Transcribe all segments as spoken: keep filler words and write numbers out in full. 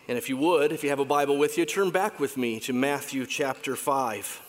And if you would, if you have a Bible with you, turn back with me to Matthew chapter five.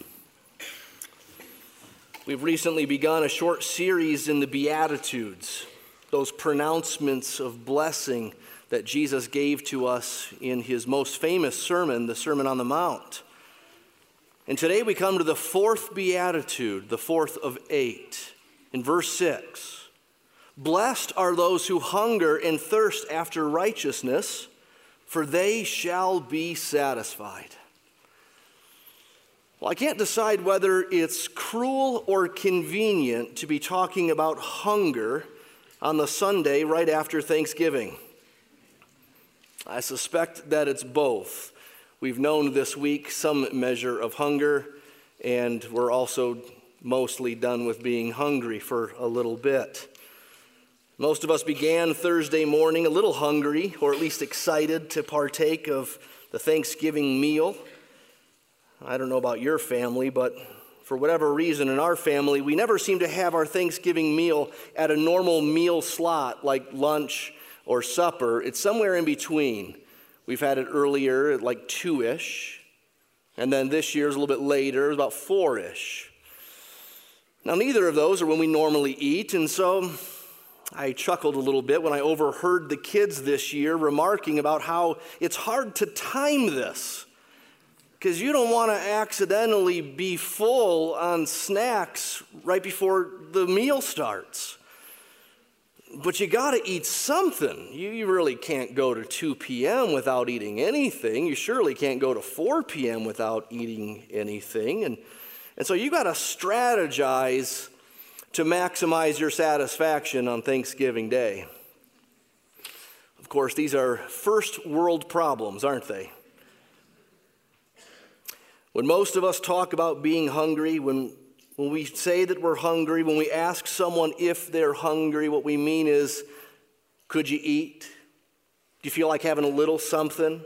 We've recently begun a short series in the Beatitudes, those pronouncements of blessing that Jesus gave to us in his most famous sermon, the Sermon on the Mount. And today we come to the fourth Beatitude, the fourth of eight, in verse six. Blessed are those who hunger and thirst after righteousness, for they shall be satisfied. Well, I can't decide whether it's cruel or convenient to be talking about hunger on the Sunday right after Thanksgiving. I suspect that it's both. We've known this week some measure of hunger, and we're also mostly done with being hungry for a little bit. Most of us began Thursday morning a little hungry, or at least excited to partake of the Thanksgiving meal. I don't know about your family, but for whatever reason in our family, we never seem to have our Thanksgiving meal at a normal meal slot like lunch or supper. It's somewhere in between. We've had it earlier at like two-ish, and then this year's a little bit later, about four-ish. Now, neither of those are when we normally eat, and so I chuckled a little bit when I overheard the kids this year remarking about how it's hard to time this because you don't want to accidentally be full on snacks right before the meal starts. But you got to eat something. You, you really can't go to two p.m. without eating anything. You surely can't go to four p.m. without eating anything. And, and so you got to strategize to maximize your satisfaction on Thanksgiving Day. Of course, these are first world problems, aren't they? When most of us talk about being hungry, when, when we say that we're hungry, when we ask someone if they're hungry, what we mean is, could you eat? Do you feel like having a little something?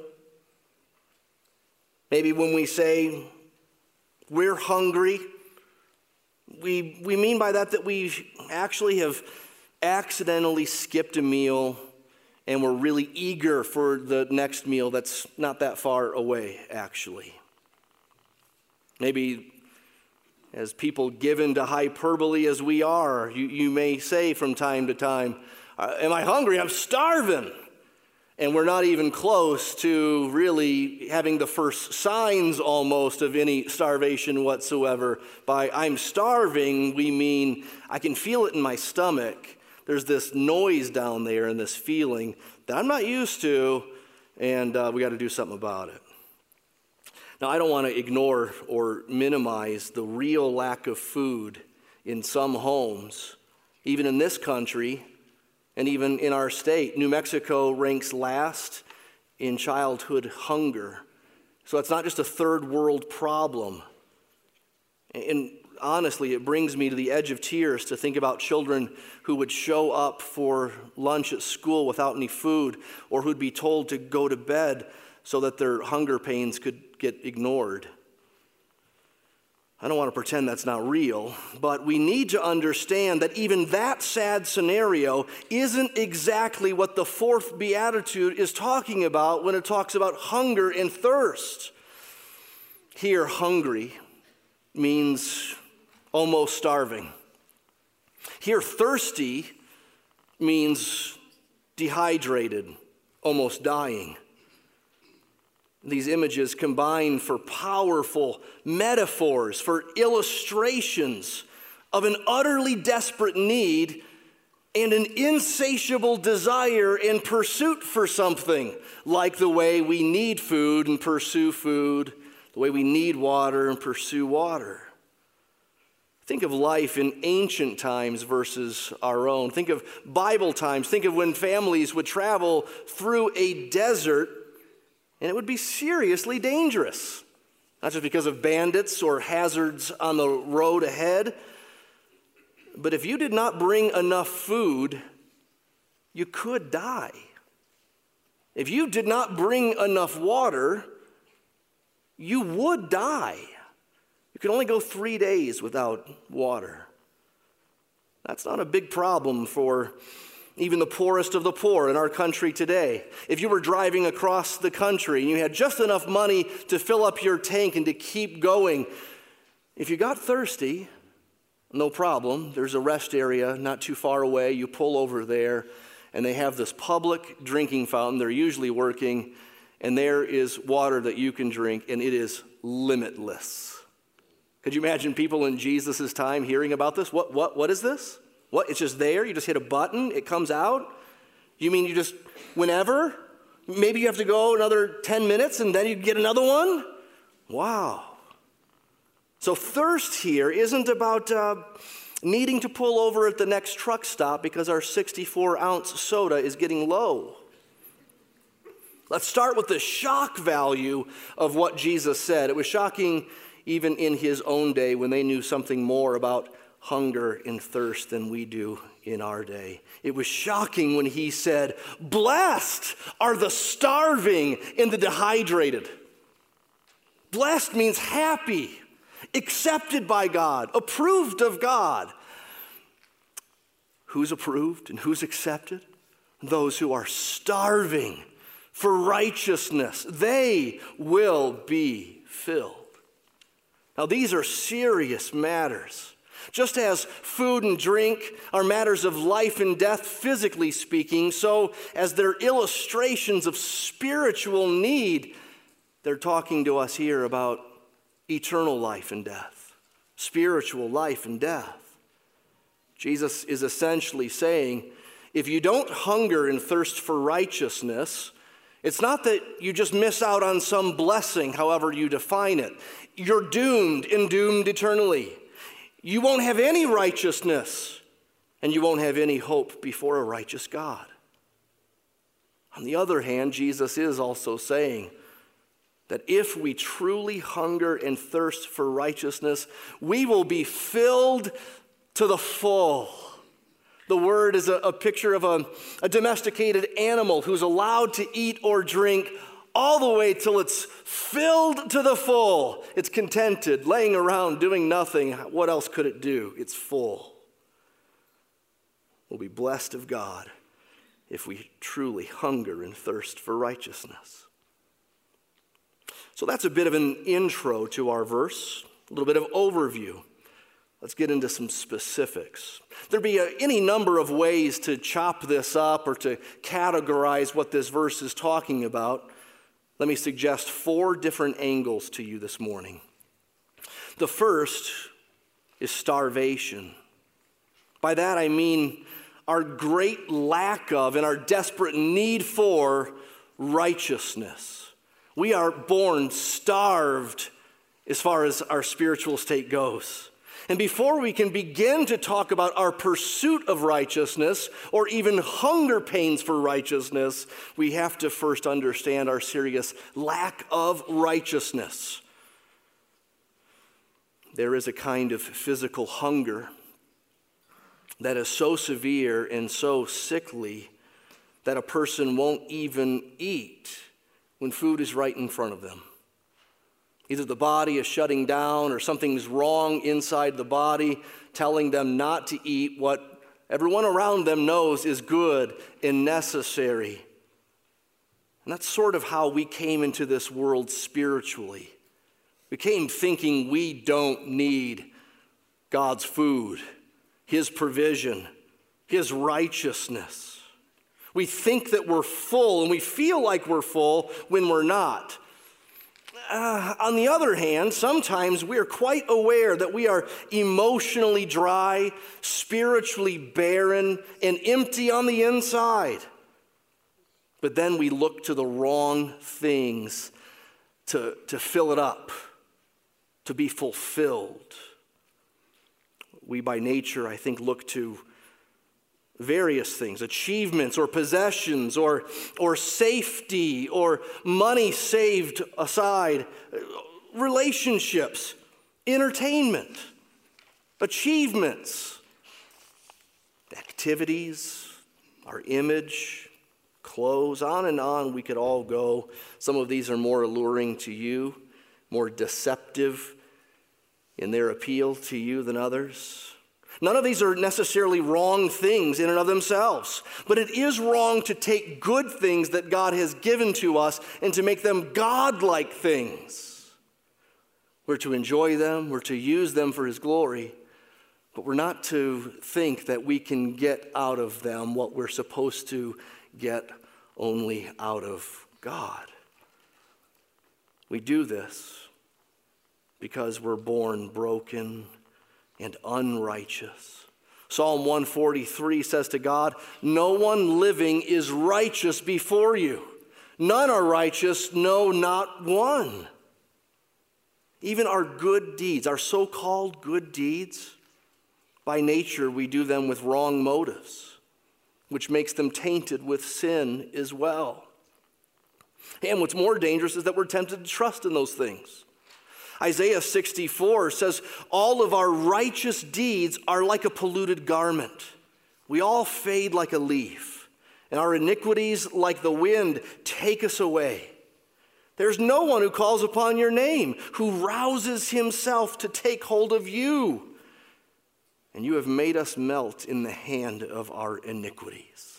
Maybe when we say, we're hungry, We we mean by that that we actually have accidentally skipped a meal and we're really eager for the next meal that's not that far away, actually. Maybe as people given to hyperbole as we are, you, you may say from time to time, am I hungry? I'm starving. And we're not even close to really having the first signs almost of any starvation whatsoever. By I'm starving, we mean I can feel it in my stomach. There's this noise down there and this feeling that I'm not used to, and uh, we got to do something about it. Now, I don't want to ignore or minimize the real lack of food in some homes, even in this country. And even in our state, New Mexico ranks last in childhood hunger. So it's not just a third world problem. And honestly, it brings me to the edge of tears to think about children who would show up for lunch at school without any food, or who'd be told to go to bed so that their hunger pains could get ignored. I don't want to pretend that's not real, but we need to understand that even that sad scenario isn't exactly what the fourth beatitude is talking about when it talks about hunger and thirst. Here, hungry means almost starving. Here, thirsty means dehydrated, almost dying. These images combine for powerful metaphors, for illustrations of an utterly desperate need and an insatiable desire and pursuit for something, like the way we need food and pursue food, the way we need water and pursue water. Think of life in ancient times versus our own. Think of Bible times. Think of when families would travel through a desert, and it would be seriously dangerous, not just because of bandits or hazards on the road ahead, but if you did not bring enough food, you could die. If you did not bring enough water, you would die. You could only go three days without water. That's not a big problem for even the poorest of the poor in our country today. If you were driving across the country and you had just enough money to fill up your tank and to keep going, if you got thirsty, no problem. There's a rest area not too far away. You pull over there, and they have this public drinking fountain. They're usually working, and there is water that you can drink, and it is limitless. Could you imagine people in Jesus' time hearing about this? What, what, what is this? What? It's just there? You just hit a button, it comes out? You mean you just, whenever? Maybe you have to go another ten minutes, and then you get another one? Wow. So thirst here isn't about uh, needing to pull over at the next truck stop because our sixty-four ounce soda is getting low. Let's start with the shock value of what Jesus said. It was shocking even in his own day when they knew something more about hunger and thirst than we do in our day. It was shocking when he said, "Blessed are the starving and the dehydrated." Blessed means happy, accepted by God, approved of God. Who's approved and who's accepted? Those who are starving for righteousness. They will be filled. Now, these are serious matters. Just as food and drink are matters of life and death, physically speaking, so as they're illustrations of spiritual need, they're talking to us here about eternal life and death, spiritual life and death. Jesus is essentially saying, if you don't hunger and thirst for righteousness, it's not that you just miss out on some blessing, however you define it. You're doomed and doomed eternally. You won't have any righteousness, and you won't have any hope before a righteous God. On the other hand, Jesus is also saying that if we truly hunger and thirst for righteousness, we will be filled to the full. The word is a, a picture of a, a domesticated animal who's allowed to eat or drink all the way till it's filled to the full. It's contented, laying around, doing nothing. What else could it do? It's full. We'll be blessed of God if we truly hunger and thirst for righteousness. So that's a bit of an intro to our verse, a little bit of overview. Let's get into some specifics. There'd be a, any number of ways to chop this up or to categorize what this verse is talking about. Let me suggest four different angles to you this morning. The first is starvation. By that I mean our great lack of and our desperate need for righteousness. We are born starved as far as our spiritual state goes. And before we can begin to talk about our pursuit of righteousness or even hunger pains for righteousness, we have to first understand our serious lack of righteousness. There is a kind of physical hunger that is so severe and so sickly that a person won't even eat when food is right in front of them. Either the body is shutting down or something's wrong inside the body, telling them not to eat what everyone around them knows is good and necessary. And that's sort of how we came into this world spiritually. We came thinking we don't need God's food, His provision, His righteousness. We think that we're full, and we feel like we're full when we're not. Uh, on the other hand, sometimes we are quite aware that we are emotionally dry, spiritually barren, and empty on the inside. But then we look to the wrong things to, to fill it up, to be fulfilled. We by nature, I think, look to various things, achievements or possessions or, or safety or money saved aside, relationships, entertainment, achievements, activities, our image, clothes, on and on we could all go. Some of these are more alluring to you, more deceptive in their appeal to you than others. None of these are necessarily wrong things in and of themselves, but it is wrong to take good things that God has given to us and to make them God-like things. We're to enjoy them, we're to use them for His glory, but we're not to think that we can get out of them what we're supposed to get only out of God. We do this because we're born broken and unrighteous. Psalm one forty-three says to God, "No one living is righteous before you. None are righteous, no, not one." Even our good deeds, our so-called good deeds, by nature we do them with wrong motives, which makes them tainted with sin as well. And what's more dangerous is that we're tempted to trust in those things. Isaiah sixty-four says, "All of our righteous deeds are like a polluted garment. We all fade like a leaf, and our iniquities, like the wind, take us away. There's no one who calls upon your name, who rouses himself to take hold of you. And you have made us melt in the hand of our iniquities."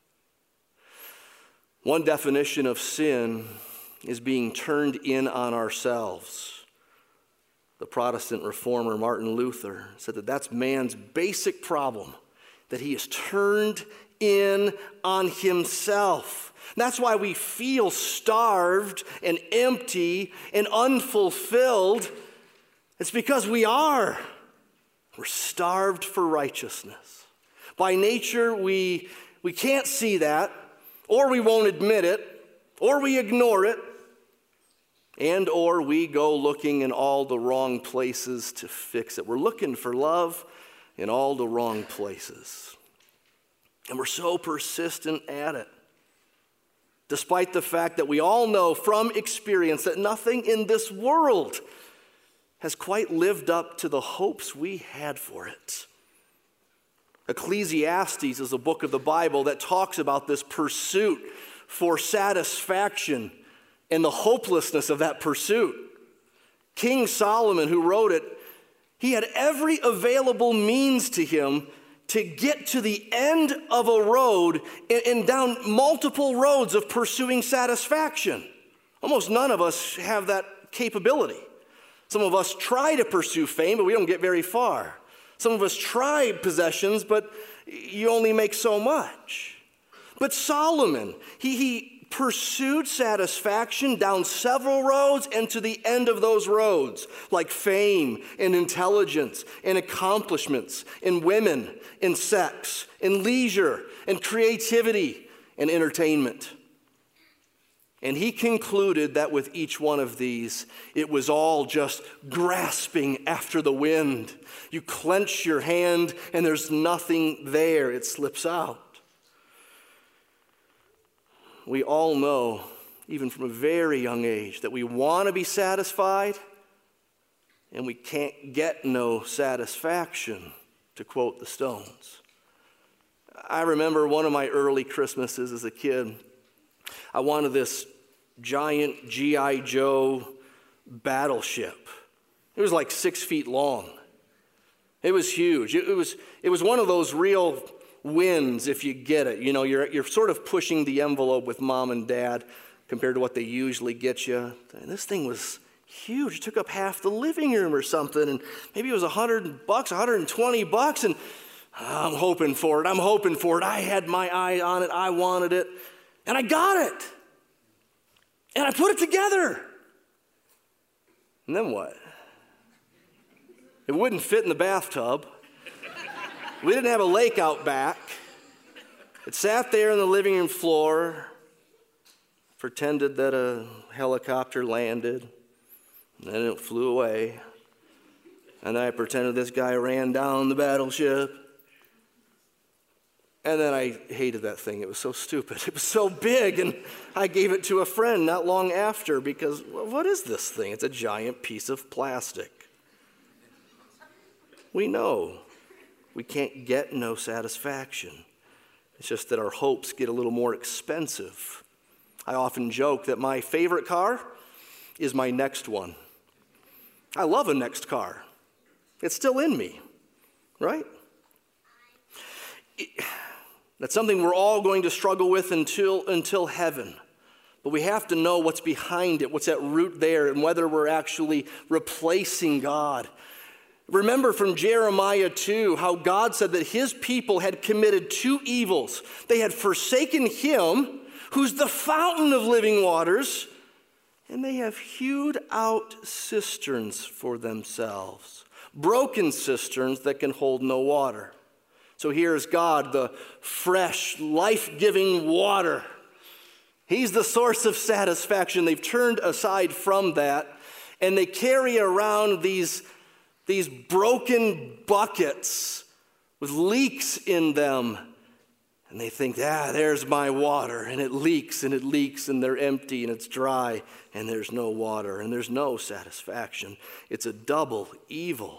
One definition of sin is being turned in on ourselves. The Protestant reformer Martin Luther said that that's man's basic problem, that he is turned in on himself. That's why we feel starved and empty and unfulfilled. It's because we are. We're starved for righteousness. By nature, we, we can't see that, or we won't admit it, or we ignore it, and or we go looking in all the wrong places to fix it. We're looking for love in all the wrong places. And we're so persistent at it, despite the fact that we all know from experience that nothing in this world has quite lived up to the hopes we had for it. Ecclesiastes is a book of the Bible that talks about this pursuit for satisfaction and the hopelessness of that pursuit. King Solomon, who wrote it, he had every available means to him to get to the end of a road and, and down multiple roads of pursuing satisfaction. Almost none of us have that capability. Some of us try to pursue fame, but we don't get very far. Some of us try possessions, but you only make so much. But Solomon, he, he pursued satisfaction down several roads and to the end of those roads, like fame and intelligence and accomplishments and women and sex and leisure and creativity and entertainment. And he concluded that with each one of these, it was all just grasping after the wind. You clench your hand and there's nothing there. It slips out. We all know, even from a very young age, that we want to be satisfied and we can't get no satisfaction, to quote the Stones. I remember one of my early Christmases as a kid. I wanted this giant G I Joe battleship. It was like six feet long. It was huge. It, it was, it was one of those real wins, if you get it. You know, you're, you're sort of pushing the envelope with mom and dad compared to what they usually get you. And this thing was huge. It took up half the living room or something. And maybe it was a hundred bucks, a hundred and twenty bucks. And I'm hoping for it. I'm hoping for it. I had my eye on it. I wanted it. And I got it. And I put it together. And then what? It wouldn't fit in the bathtub. We didn't have a lake out back. It sat there on the living room floor, pretended that a helicopter landed, and then it flew away. And then I pretended this guy ran down the battleship. And then I hated that thing. It was so stupid. It was so big, and I gave it to a friend not long after because, well, what is this thing? It's a giant piece of plastic. We know we can't get no satisfaction. It's just that our hopes get a little more expensive. I often joke that my favorite car is my next one. I love a next car. It's still in me, right? That's something we're all going to struggle with until, until heaven. But we have to know what's behind it, what's at root there, and whether we're actually replacing God. Remember from Jeremiah two, how God said that his people had committed two evils. They had forsaken him, who's the fountain of living waters, and they have hewed out cisterns for themselves, broken cisterns that can hold no water. So here's God, the fresh, life-giving water. He's the source of satisfaction. They've turned aside from that, and they carry around these, these broken buckets with leaks in them. And they think, ah, there's my water. And it leaks and it leaks and they're empty and it's dry and there's no water and there's no satisfaction. It's a double evil.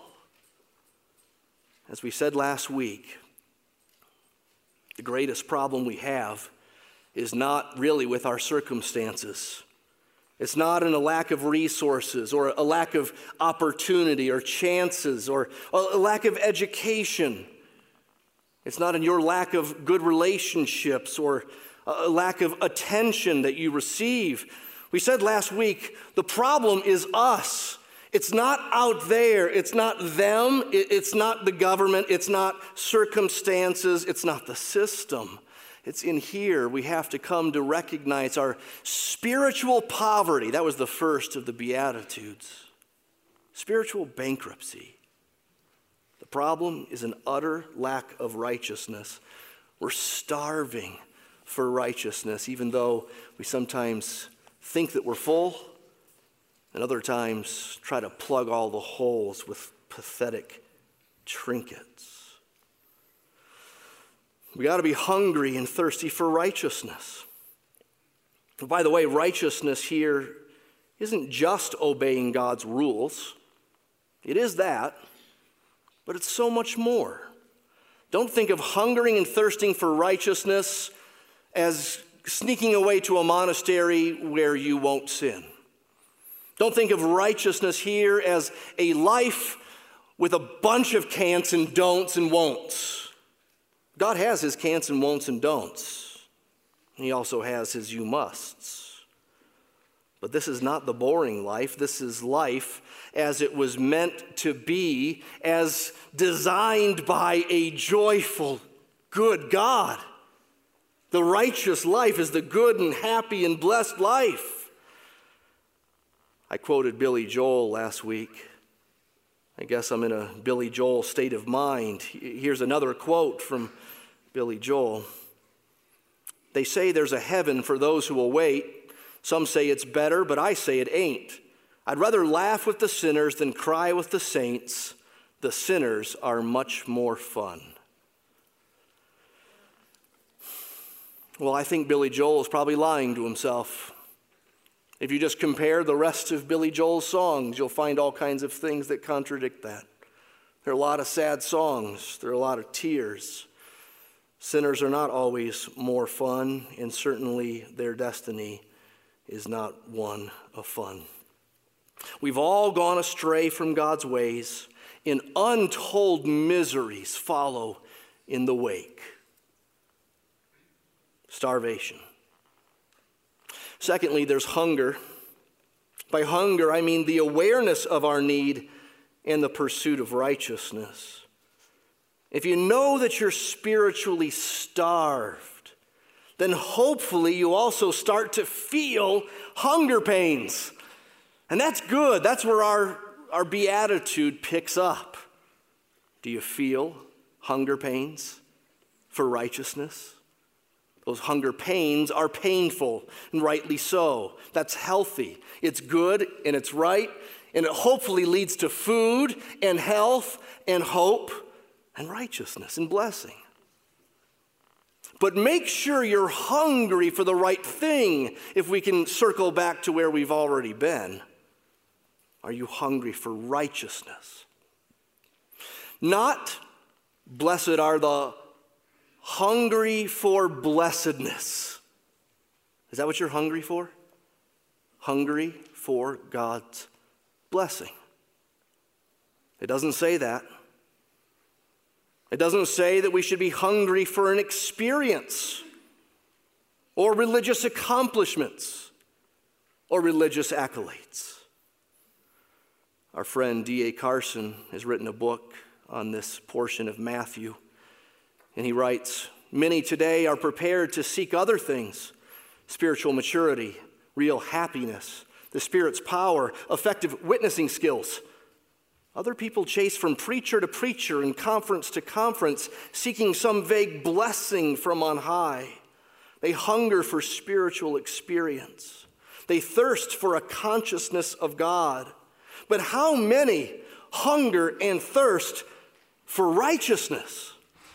As we said last week, the greatest problem we have is not really with our circumstances. It's not in a lack of resources or a lack of opportunity or chances or a lack of education. It's not in your lack of good relationships or a lack of attention that you receive. We said last week, the problem is us. It's not out there. It's not them. It's not the government. It's not circumstances. It's not the system. It's in here. We have to come to recognize our spiritual poverty. That was the first of the Beatitudes. Spiritual bankruptcy. The problem is an utter lack of righteousness. We're starving for righteousness, even though we sometimes think that we're full, and other times try to plug all the holes with pathetic trinkets. We got to be hungry and thirsty for righteousness. And by the way, righteousness here isn't just obeying God's rules. It is that. But it's so much more. Don't think of hungering and thirsting for righteousness as sneaking away to a monastery where you won't sin. Don't think of righteousness here as a life with a bunch of can'ts and don'ts and won'ts. God has his can'ts and won'ts and don'ts. He also has his you musts. But this is not the boring life. This is life as it was meant to be, as designed by a joyful, good God. The righteous life is the good and happy and blessed life. I quoted Billy Joel last week. I guess I'm in a Billy Joel state of mind. Here's another quote from Billy Joel. They say there's a heaven for those who will wait. Some say it's better, but I say it ain't. I'd rather laugh with the sinners than cry with the saints. The sinners are much more fun. Well, I think Billy Joel is probably lying to himself. If you just compare the rest of Billy Joel's songs, you'll find all kinds of things that contradict that. There are a lot of sad songs. There are a lot of tears. Sinners are not always more fun, and certainly their destiny is not one of fun. We've all gone astray from God's ways, and untold miseries follow in the wake. Starvation. Secondly, there's hunger. By hunger, I mean the awareness of our need and the pursuit of righteousness. If you know that you're spiritually starved, then hopefully you also start to feel hunger pains. And that's good. That's where our, our beatitude picks up. Do you feel hunger pains for righteousness? Those hunger pains are painful, and rightly so. That's healthy. It's good and it's right, and it hopefully leads to food and health and hope and righteousness and blessing. But make sure you're hungry for the right thing, if we can circle back to where we've already been. Are you hungry for righteousness? Not blessed are the hungry for blessedness. Is that what you're hungry for? Hungry for God's blessing. It doesn't say that. It doesn't say that we should be hungry for an experience or religious accomplishments or religious accolades. Our friend D A Carson has written a book on this portion of Matthew, and he writes, "Many today are prepared to seek other things, spiritual maturity, real happiness, the Spirit's power, effective witnessing skills. Other people chase from preacher to preacher and conference to conference, seeking some vague blessing from on high. They hunger for spiritual experience. They thirst for a consciousness of God. But how many hunger and thirst for righteousness?"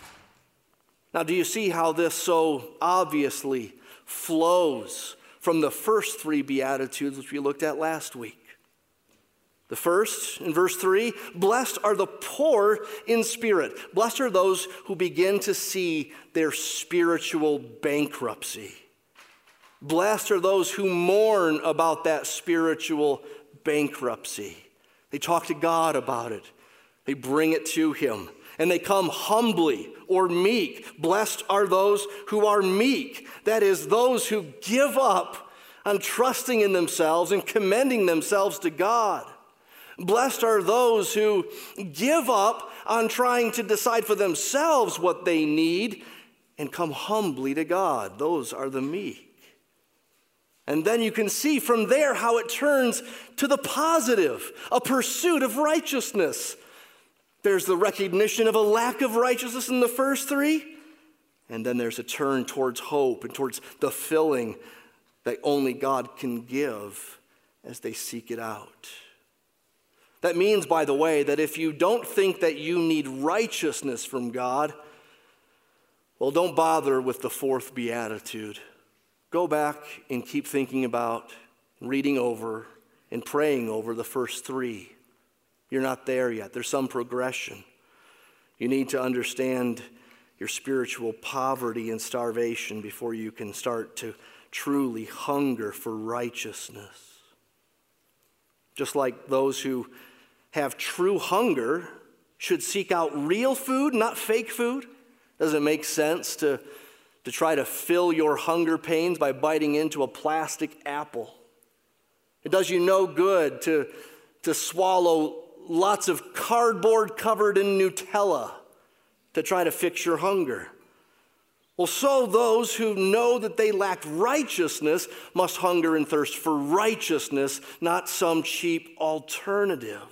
Now, do you see how this so obviously flows from the first three Beatitudes which we looked at last week? The first, in verse three, blessed are the poor in spirit. Blessed are those who begin to see their spiritual bankruptcy. Blessed are those who mourn about that spiritual bankruptcy. They talk to God about it. They bring it to Him. And they come humbly or meek. Blessed are those who are meek. That is, those who give up on trusting in themselves and commending themselves to God. Blessed are those who give up on trying to decide for themselves what they need and come humbly to God. Those are the meek. And then you can see from there how it turns to the positive, a pursuit of righteousness. There's the recognition of a lack of righteousness in the first three, and then there's a turn towards hope and towards the filling that only God can give as they seek it out. That means, by the way, that if you don't think that you need righteousness from God, well, don't bother with the fourth beatitude. Go back and keep thinking about, reading over, and praying over the first three. You're not there yet. There's some progression. You need to understand your spiritual poverty and starvation before you can start to truly hunger for righteousness. Just like those who have true hunger should seek out real food, not fake food. Does it make sense to, to try to fill your hunger pains by biting into a plastic apple? It does you no good to, to swallow lots of cardboard covered in Nutella to try to fix your hunger. Well, so those who know that they lack righteousness must hunger and thirst for righteousness, not some cheap alternative.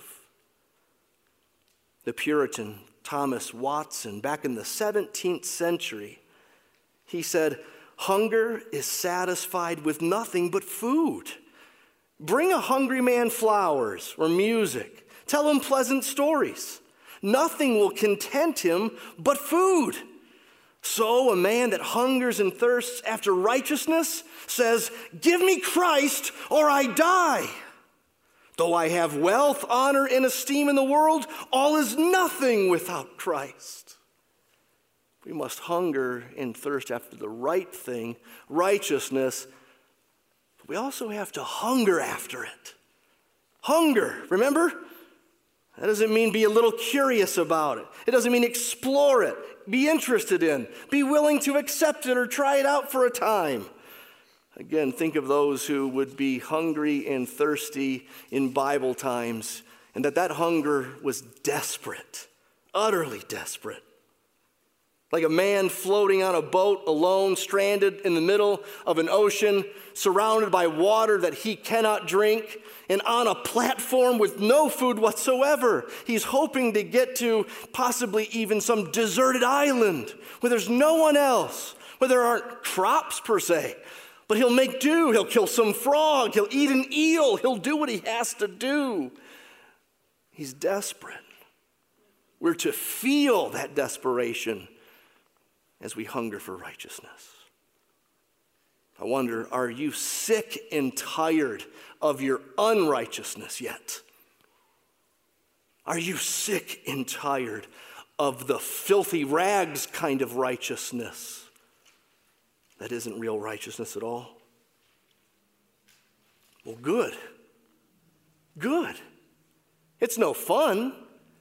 The Puritan Thomas Watson, back in the seventeenth century, he said, "Hunger is satisfied with nothing but food. Bring a hungry man flowers or music. Tell him pleasant stories. Nothing will content him but food. So a man that hungers and thirsts after righteousness says, 'Give me Christ or I die.' Though I have wealth, honor, and esteem in the world, all is nothing without Christ." We must hunger and thirst after the right thing, righteousness, but we also have to hunger after it. Hunger, remember? That doesn't mean be a little curious about it. It doesn't mean explore it, be interested in, be willing to accept it or try it out for a time. Again, think of those who would be hungry and thirsty in Bible times, and that that hunger was desperate, utterly desperate. Like a man floating on a boat alone, stranded in the middle of an ocean, surrounded by water that he cannot drink, and on a platform with no food whatsoever. He's hoping to get to possibly even some deserted island where there's no one else, where there aren't crops per se. But he'll make do. He'll kill some frog. He'll eat an eel. He'll do what he has to do. He's desperate. We're to feel that desperation as we hunger for righteousness. I wonder, are you sick and tired of your unrighteousness yet? Are you sick and tired of the filthy rags kind of righteousness that isn't real righteousness at all? Well, good. Good. It's no fun.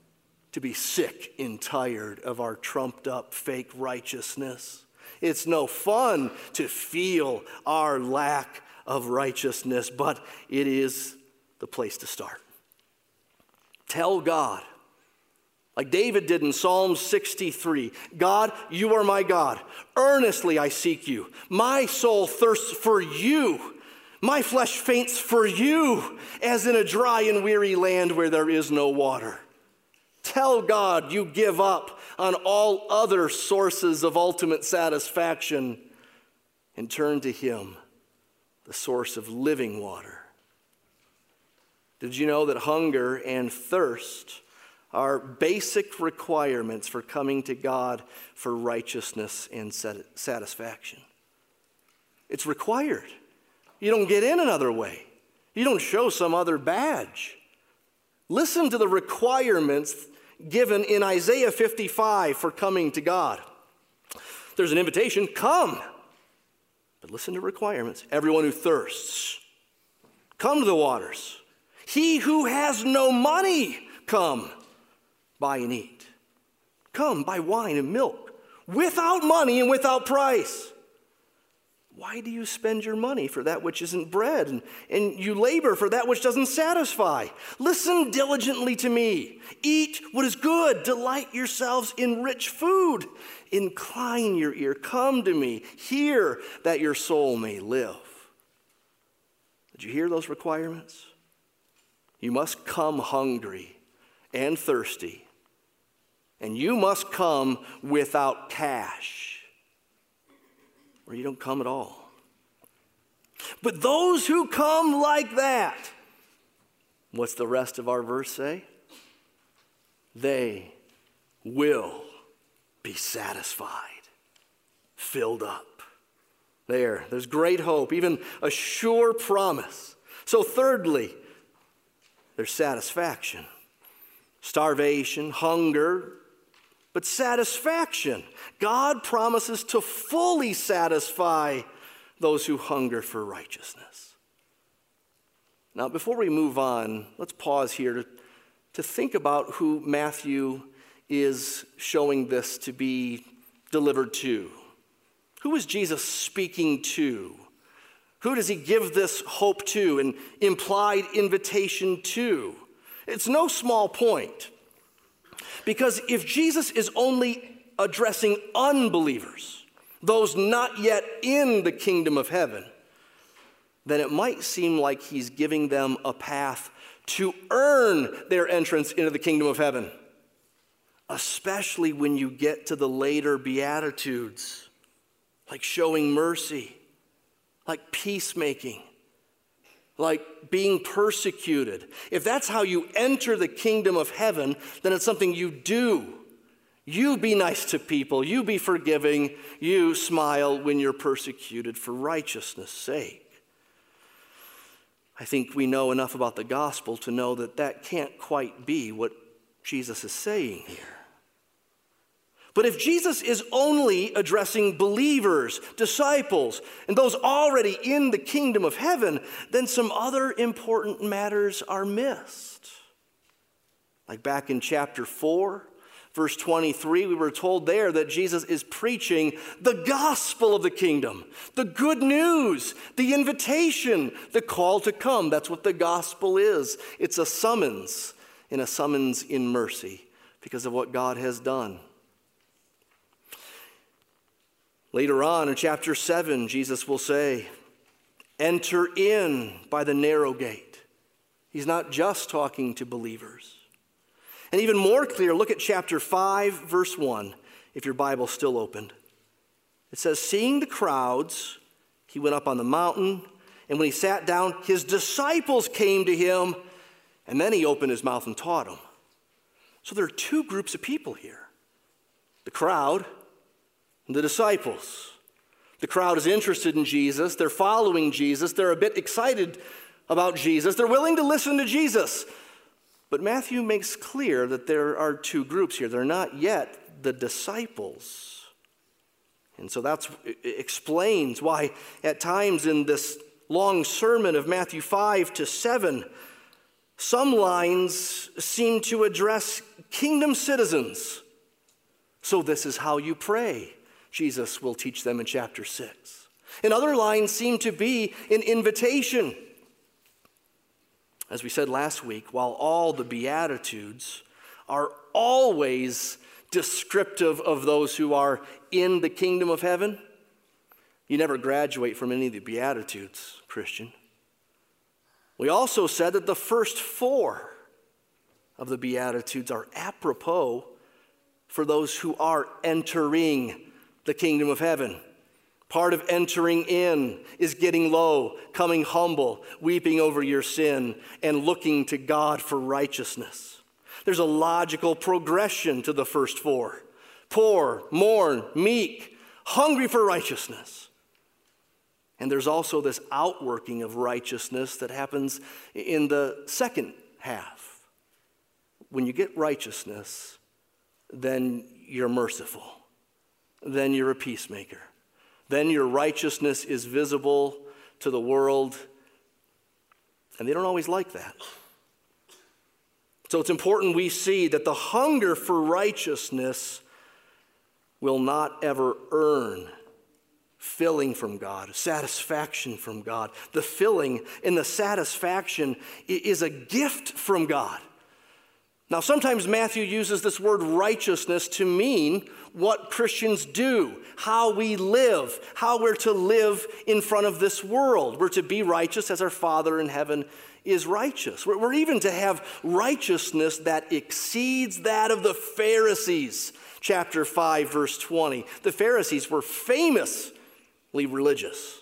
to be sick and tired of our trumped up fake righteousness. It's no fun to feel our lack of righteousness, but it is the place to start. Tell God, like David did in Psalm sixty-three, God, you are my God. Earnestly I seek you. My soul thirsts for you. My flesh faints for you, as in a dry and weary land where there is no water. Tell God you give up on all other sources of ultimate satisfaction and turn to Him, the source of living water. Did you know that hunger and thirst are basic requirements for coming to God for righteousness and satisfaction? It's required. You don't get in another way. You don't show some other badge. Listen to the requirements given in Isaiah fifty-five for coming to God. There's an invitation, come. But listen to requirements. Everyone who thirsts, come to the waters. He who has no money, come, buy and eat. Come, buy wine and milk, without money and without price. Why do you spend your money for that which isn't bread, and, and you labor for that which doesn't satisfy? Listen diligently to me. Eat what is good. Delight yourselves in rich food. Incline your ear. Come to me. Hear that your soul may live. Did you hear those requirements? You must come hungry and thirsty, and you must come without cash, or you don't come at all. But those who come like that, what's the rest of our verse say? They will be satisfied, filled up. There, there's great hope, even a sure promise. So thirdly, there's satisfaction. Starvation, hunger, but satisfaction. God promises to fully satisfy those who hunger for righteousness. Now, before we move on, let's pause here to, to think about who Matthew is showing this to be delivered to. Who is Jesus speaking to? Who does he give this hope to and implied invitation to? It's no small point. Because if Jesus is only addressing unbelievers, those not yet in the kingdom of heaven, then it might seem like he's giving them a path to earn their entrance into the kingdom of heaven, especially when you get to the later Beatitudes, like showing mercy, like peacemaking, like being persecuted. If that's how you enter the kingdom of heaven, then it's something you do. You be nice to people. You be forgiving. You smile when you're persecuted for righteousness' sake. I think we know enough about the gospel to know that that can't quite be what Jesus is saying here. But if Jesus is only addressing believers, disciples, and those already in the kingdom of heaven, then some other important matters are missed. Like back in chapter four, verse twenty-three, we were told there that Jesus is preaching the gospel of the kingdom, the good news, the invitation, the call to come. That's what the gospel is. It's a summons, and a summons in mercy because of what God has done. Later on in chapter seven, Jesus will say, enter in by the narrow gate. He's not just talking to believers. And even more clear, look at chapter five, verse one, if your Bible's still opened. It says, seeing the crowds, he went up on the mountain, and when he sat down, his disciples came to him, and then he opened his mouth and taught them. So there are two groups of people here. The crowd and the disciples. The crowd is interested in Jesus. They're following Jesus. They're a bit excited about Jesus. They're willing to listen to Jesus. But Matthew makes clear that there are two groups here. They're not yet the disciples. And so that explains why at times in this long sermon of Matthew five to seven, some lines seem to address kingdom citizens. So this is how you pray, Jesus will teach them in chapter six. And other lines seem to be an invitation. As we said last week, while all the Beatitudes are always descriptive of those who are in the kingdom of heaven, you never graduate from any of the Beatitudes, Christian. We also said that the first four of the Beatitudes are apropos for those who are entering the kingdom of heaven. Part of entering in is getting low, coming humble, weeping over your sin, and looking to God for righteousness. There's a logical progression to the first four. Poor, mourn, meek, hungry for righteousness. And there's also this outworking of righteousness that happens in the second half. When you get righteousness, then you're merciful. Then you're a peacemaker. Then your righteousness is visible to the world, and they don't always like that. So it's important we see that the hunger for righteousness will not ever earn filling from God, satisfaction from God. The filling and the satisfaction is a gift from God. Now, sometimes Matthew uses this word righteousness to mean what Christians do, how we live, how we're to live in front of this world. We're to be righteous as our Father in heaven is righteous. We're even to have righteousness that exceeds that of the Pharisees. Chapter five, verse twenty. The Pharisees were famously religious,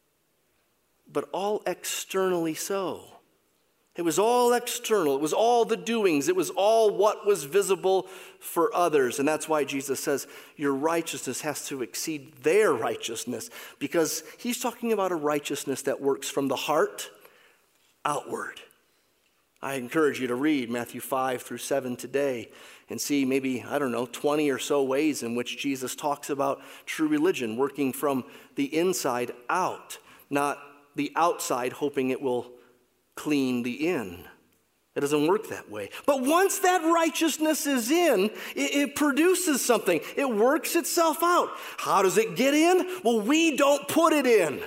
but all externally so. It was all external. It was all the doings. It was all what was visible for others. And that's why Jesus says your righteousness has to exceed their righteousness, because he's talking about a righteousness that works from the heart outward. I encourage you to read Matthew five through seven today and see maybe, I don't know, twenty or so ways in which Jesus talks about true religion working from the inside out, not the outside hoping it will clean the in. It doesn't work that way. But once that righteousness is in, it, it produces something. It works itself out. How does it get in? Well, we don't put it in.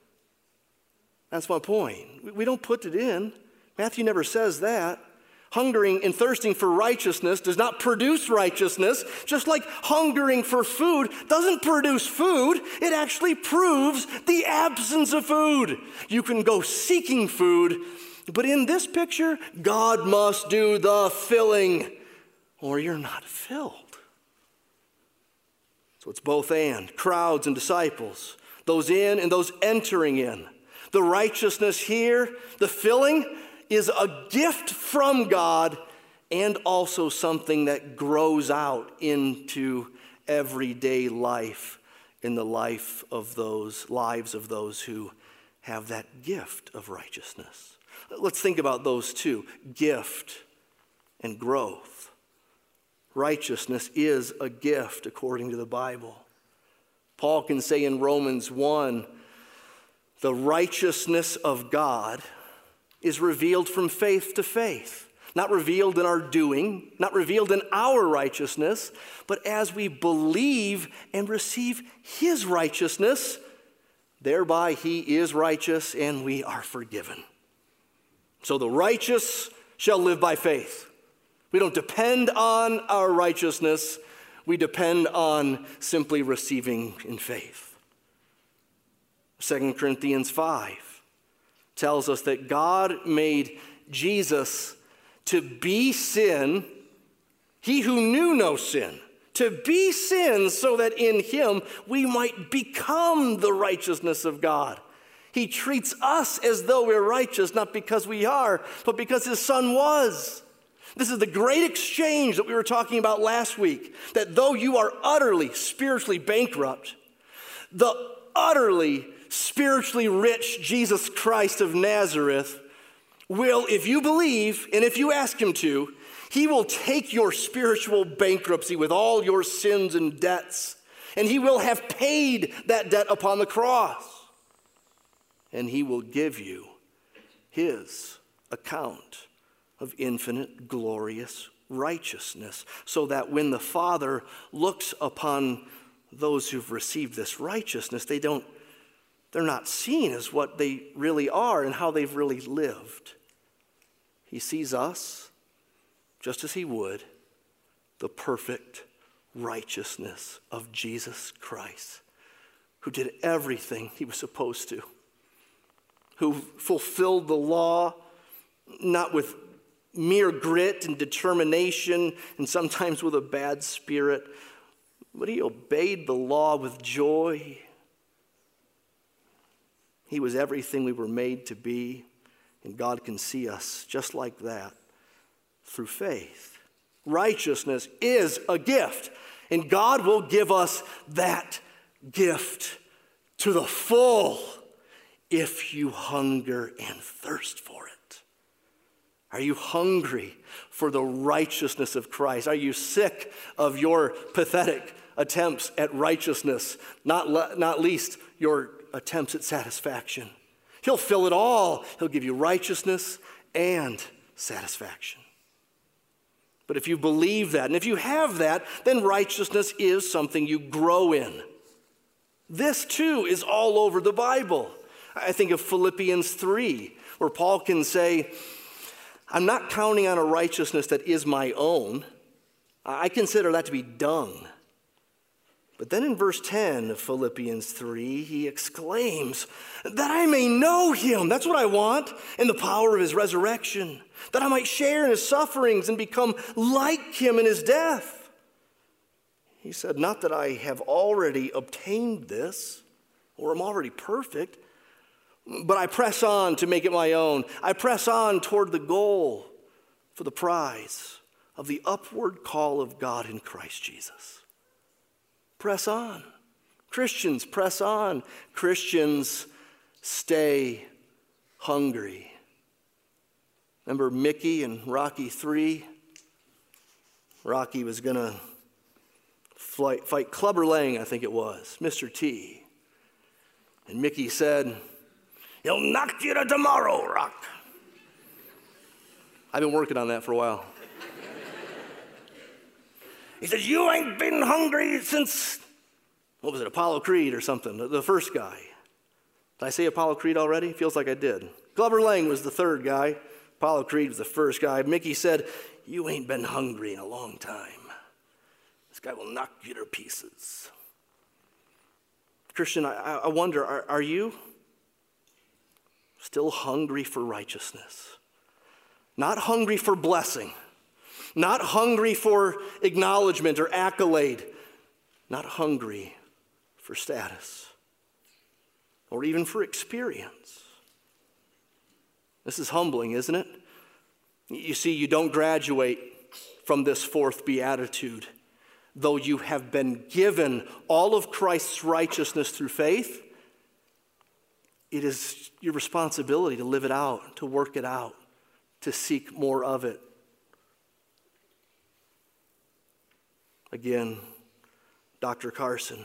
That's my point. We don't put it in. Matthew never says that. Hungering and thirsting for righteousness does not produce righteousness, just like hungering for food doesn't produce food. It actually proves the absence of food. You can go seeking food, but in this picture, God must do the filling, or you're not filled. So it's both and, crowds and disciples, those in and those entering in. The righteousness here, the filling, is a gift from God and also something that grows out into everyday life in the life of those lives of those who have that gift of righteousness. Let's think about those two, gift and growth. Righteousness is a gift according to the Bible. Paul can say in Romans one, the righteousness of God is revealed from faith to faith, not revealed in our doing, not revealed in our righteousness, but as we believe and receive his righteousness, thereby he is righteous and we are forgiven. So the righteous shall live by faith. We don't depend on our righteousness, we depend on simply receiving in faith. Second Corinthians five tells us that God made Jesus to be sin, he who knew no sin, to be sin so that in him we might become the righteousness of God. He treats us as though we're righteous, not because we are, but because his son was. This is the great exchange that we were talking about last week, that though you are utterly spiritually bankrupt, the utterly spiritually rich Jesus Christ of Nazareth will, if you believe and if you ask him to, he will take your spiritual bankruptcy with all your sins and debts, and he will have paid that debt upon the cross. And he will give you his account of infinite glorious righteousness, so that when the Father looks upon those who've received this righteousness, they don't, they're not seen as what they really are and how they've really lived. He sees us just as he would the perfect righteousness of Jesus Christ, who did everything he was supposed to, who fulfilled the law, not with mere grit and determination and sometimes with a bad spirit, but he obeyed the law with joy. He was everything we were made to be, and God can see us just like that through faith. Righteousness is a gift, and God will give us that gift to the full if you hunger and thirst for it. Are you hungry for the righteousness of Christ? Are you sick of your pathetic attempts at righteousness, not, le- not least your attempts at satisfaction? He'll fill it all. He'll give you righteousness and satisfaction. But if you believe that, and if you have that, then righteousness is something you grow in. This too is all over the Bible. I think of Philippians three, where Paul can say, I'm not counting on a righteousness that is my own. I consider that to be dung. But then in verse ten of Philippians three, he exclaims, that I may know him, that's what I want, in the power of his resurrection, that I might share in his sufferings and become like him in his death. He said, not that I have already obtained this, or am already perfect, but I press on to make it my own. I press on toward the goal for the prize of the upward call of God in Christ Jesus. Press on. Christians, press on. Christians, stay hungry. Remember Mickey and Rocky three? Rocky was going to fight, fight Clubber Lang, I think it was, Mister T. And Mickey said, he'll knock you to tomorrow, Rock. I've been working on that for a while. He says, you ain't been hungry since, what was it, Apollo Creed or something, the, the first guy. Did I say Apollo Creed already? Feels like I did. Clubber Lang was the third guy. Apollo Creed was the first guy. Mickey said, you ain't been hungry in a long time. This guy will knock you to pieces. Christian, I, I wonder, are, are you still hungry for righteousness? Not hungry for blessing. Not hungry for acknowledgement or accolade. Not hungry for status. Or even for experience. This is humbling, isn't it? You see, you don't graduate from this fourth beatitude, though you have been given all of Christ's righteousness through faith. It is your responsibility to live it out, to work it out, to seek more of it. Again, Doctor Carson,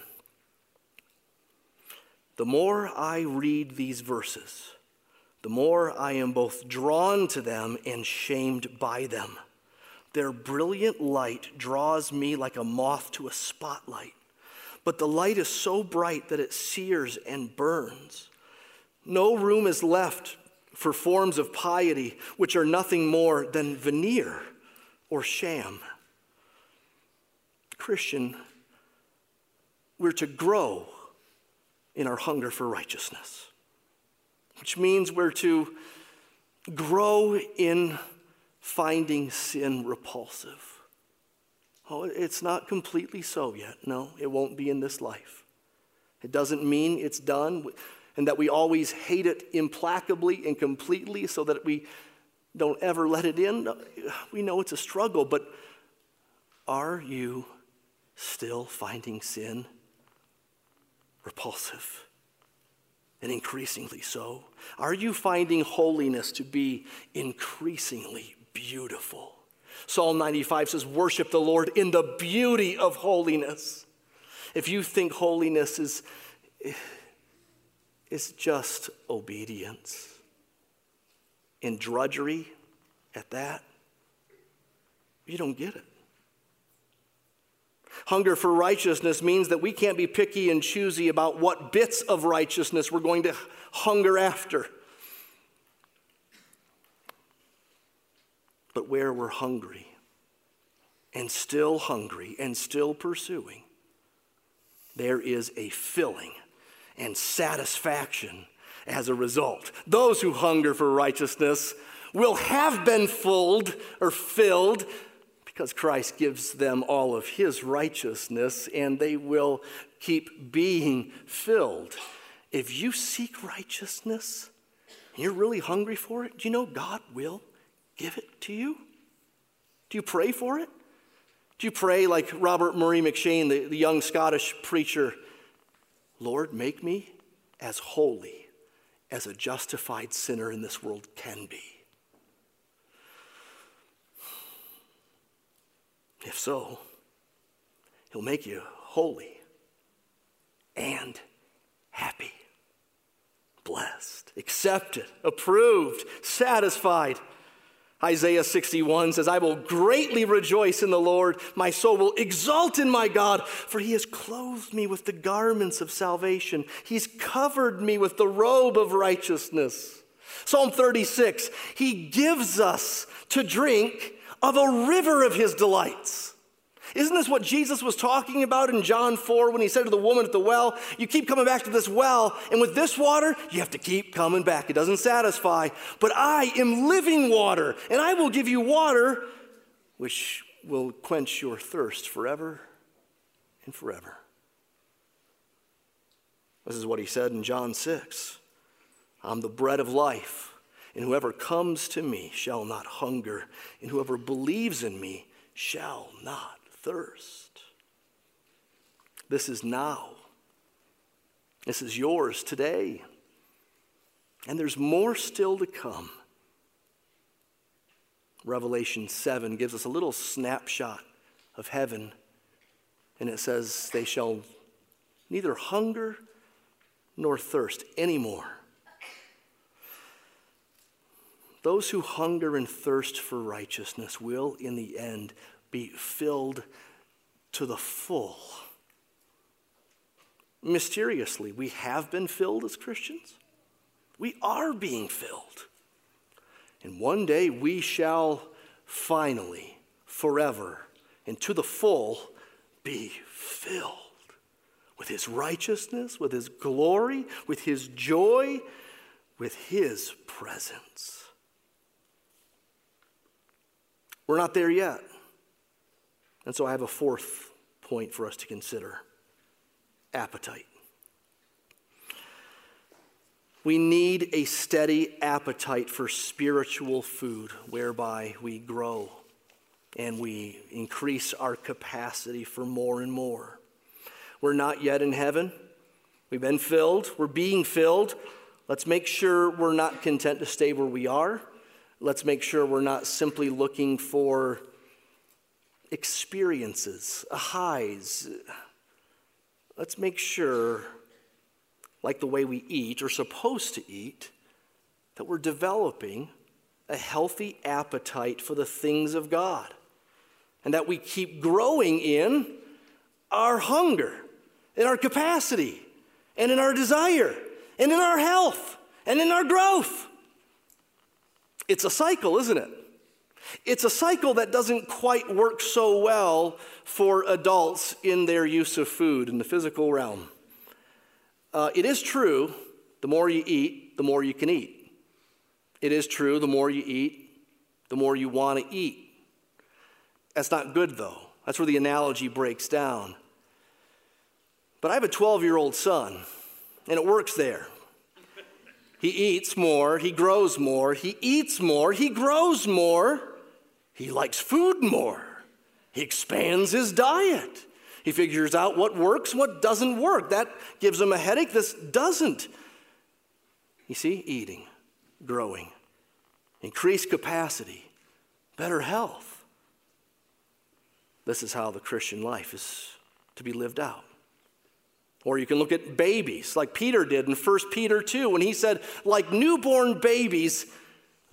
the more I read these verses, the more I am both drawn to them and shamed by them. Their brilliant light draws me like a moth to a spotlight, but the light is so bright that it sears and burns. No room is left for forms of piety which are nothing more than veneer or sham. Christian, we're to grow in our hunger for righteousness, which means we're to grow in finding sin repulsive. Oh, it's not completely so yet. No, it won't be in this life. It doesn't mean it's done and that we always hate it implacably and completely so that we don't ever let it in. We know it's a struggle, but are you still finding sin repulsive and increasingly so? Are you finding holiness to be increasingly beautiful? Psalm ninety-five says, worship the Lord in the beauty of holiness. If you think holiness is, is just obedience and drudgery at that, you don't get it. Hunger for righteousness means that we can't be picky and choosy about what bits of righteousness we're going to hunger after. But where we're hungry, and still hungry, and still pursuing, there is a filling and satisfaction as a result. Those who hunger for righteousness will have been filled or filled because Christ gives them all of his righteousness, and they will keep being filled. If you seek righteousness and you're really hungry for it, do you know God will give it to you? Do you pray for it? Do you pray like Robert Murray McCheyne, the, the young Scottish preacher, Lord, make me as holy as a justified sinner in this world can be? If so, he'll make you holy and happy, blessed, accepted, approved, satisfied. Isaiah sixty-one says, I will greatly rejoice in the Lord. My soul will exult in my God, for he has clothed me with the garments of salvation. He's covered me with the robe of righteousness. Psalm thirty-six, he gives us to drink of a river of his delights. Isn't this what Jesus was talking about in John four when he said to the woman at the well, you keep coming back to this well, and with this water, you have to keep coming back. It doesn't satisfy. But I am living water, and I will give you water which will quench your thirst forever and forever. This is what he said in John six. I'm the bread of life. And whoever comes to me shall not hunger, and whoever believes in me shall not thirst. This is now. This is yours today. And there's more still to come. Revelation seven gives us a little snapshot of heaven, and it says they shall neither hunger nor thirst anymore. Those who hunger and thirst for righteousness will, in the end, be filled to the full. Mysteriously, we have been filled as Christians. We are being filled. And one day we shall finally, forever, and to the full, be filled with his righteousness, with his glory, with his joy, with his presence. We're not there yet. And so I have a fourth point for us to consider. Appetite. We need a steady appetite for spiritual food whereby we grow and we increase our capacity for more and more. We're not yet in heaven. We've been filled. We're being filled. Let's make sure we're not content to stay where we are. Let's make sure we're not simply looking for experiences, highs. Let's make sure, like the way we eat or supposed to eat, that we're developing a healthy appetite for the things of God, and that we keep growing in our hunger, in our capacity, and in our desire, and in our health, and in our growth. It's a cycle, isn't it? It's a cycle that doesn't quite work so well for adults in their use of food in the physical realm. Uh, it is true, the more you eat, the more you can eat. It is true, the more you eat, the more you want to eat. That's not good, though. That's where the analogy breaks down. But I have a twelve-year-old son, and it works there. He eats more, he grows more, he eats more, he grows more, he likes food more. He expands his diet. He figures out what works, what doesn't work. That gives him a headache, this doesn't. You see, eating, growing, increased capacity, better health. This is how the Christian life is to be lived out. Or you can look at babies, like Peter did in First Peter two, when he said, like newborn babies,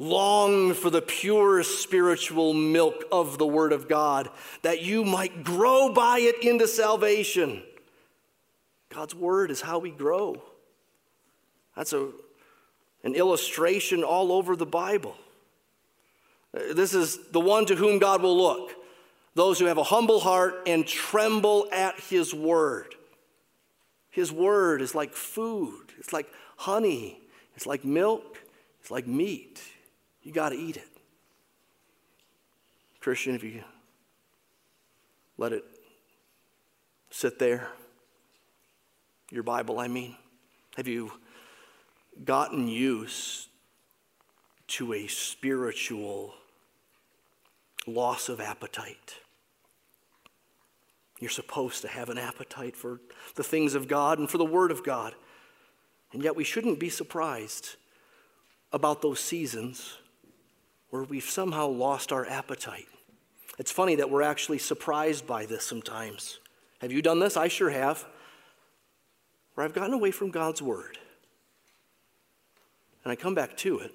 Long for the pure spiritual milk of the Word of God, that you might grow by it into salvation. God's Word is how we grow. That's a, an illustration all over the Bible. This is the one to whom God will look. Those who have a humble heart and tremble at His Word. His Word is like food. It's like honey. It's like milk. It's like meat. You got to eat it. Christian, if you let it sit there, your Bible, I mean, have you gotten used to a spiritual loss of appetite? You're supposed to have an appetite for the things of God and for the Word of God. And yet we shouldn't be surprised about those seasons where we've somehow lost our appetite. It's funny that we're actually surprised by this sometimes. Have you done this? I sure have. Where I've gotten away from God's Word. And I come back to it.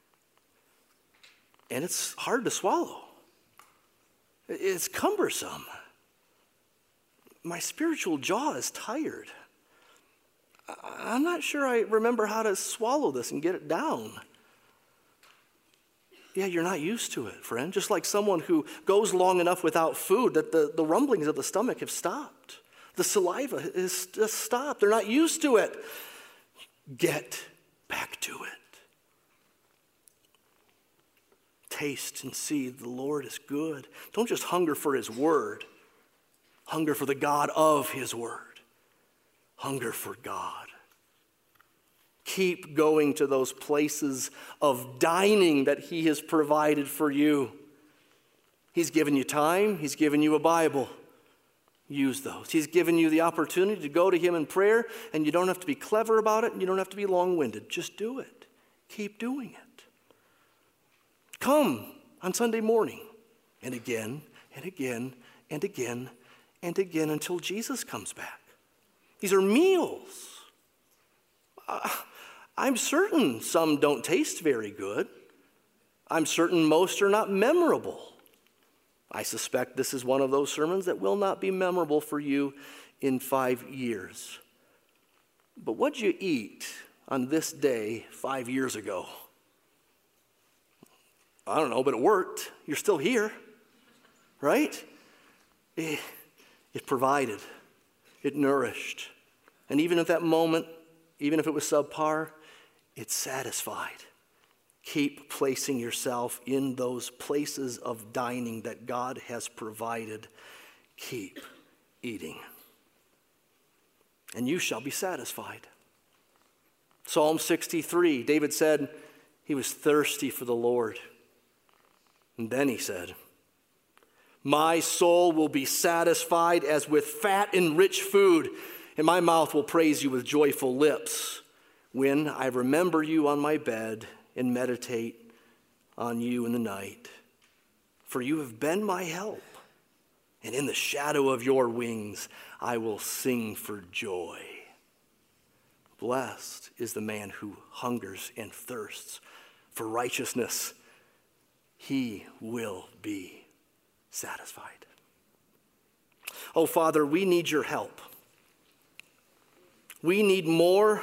And it's hard to swallow. It's cumbersome. My spiritual jaw is tired. I'm not sure I remember how to swallow this and get it down. Yeah, you're not used to it, friend. Just like someone who goes long enough without food that the, the rumblings of the stomach have stopped. The saliva is just stopped. They're not used to it. Get back to it. Taste and see the Lord is good. Don't just hunger for His Word. Hunger for the God of His Word. Hunger for God. Keep going to those places of dining that He has provided for you. He's given you time. He's given you a Bible. Use those. He's given you the opportunity to go to Him in prayer, and you don't have to be clever about it, and you don't have to be long-winded. Just do it. Keep doing it. Come on Sunday morning, and again, and again, and again, and again until Jesus comes back. These are meals. Uh, I'm certain some don't taste very good. I'm certain most are not memorable. I suspect this is one of those sermons that will not be memorable for you in five years. But what'd you eat on this day five years ago? I don't know, but it worked. You're still here, right? It, it provided. It nourished. And even at that moment, even if it was subpar, it satisfied. Keep placing yourself in those places of dining that God has provided. Keep eating. And you shall be satisfied. Psalm sixty-three, David said he was thirsty for the Lord. And then he said, my soul will be satisfied as with fat and rich food, and my mouth will praise you with joyful lips when I remember you on my bed and meditate on you in the night. For you have been my help, and in the shadow of your wings I will sing for joy. Blessed is the man who hungers and thirsts for righteousness. He will be satisfied. Oh, Father, we need your help. We need more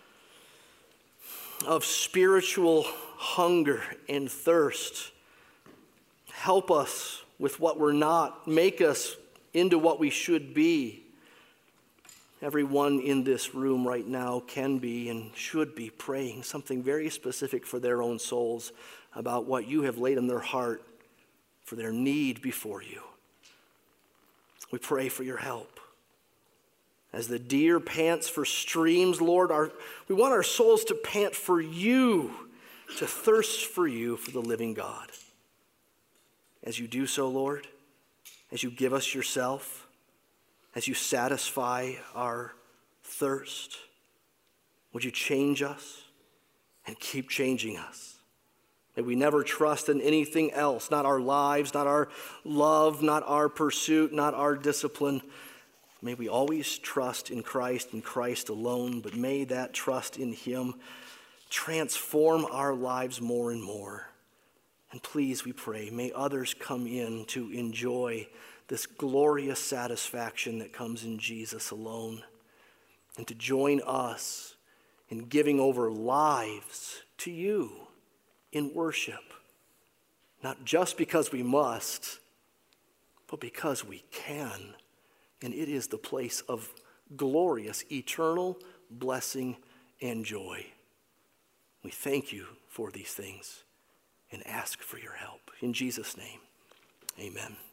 of spiritual hunger and thirst. Help us with what we're not. Make us into what we should be. Everyone in this room right now can be and should be praying something very specific for their own souls about what you have laid in their heart for their need before you. We pray for your help. As the deer pants for streams, Lord, our, we want our souls to pant for you, to thirst for you, for the living God. As you do so, Lord, as you give us yourself, as you satisfy our thirst, would you change us and keep changing us? May we never trust in anything else, not our lives, not our love, not our pursuit, not our discipline. May we always trust in Christ and Christ alone, but may that trust in Him transform our lives more and more. And please, we pray, may others come in to enjoy this glorious satisfaction that comes in Jesus alone, and to join us in giving over lives to you in worship, not just because we must, but because we can. And it is the place of glorious, eternal blessing and joy. We thank you for these things and ask for your help. In Jesus' name, amen.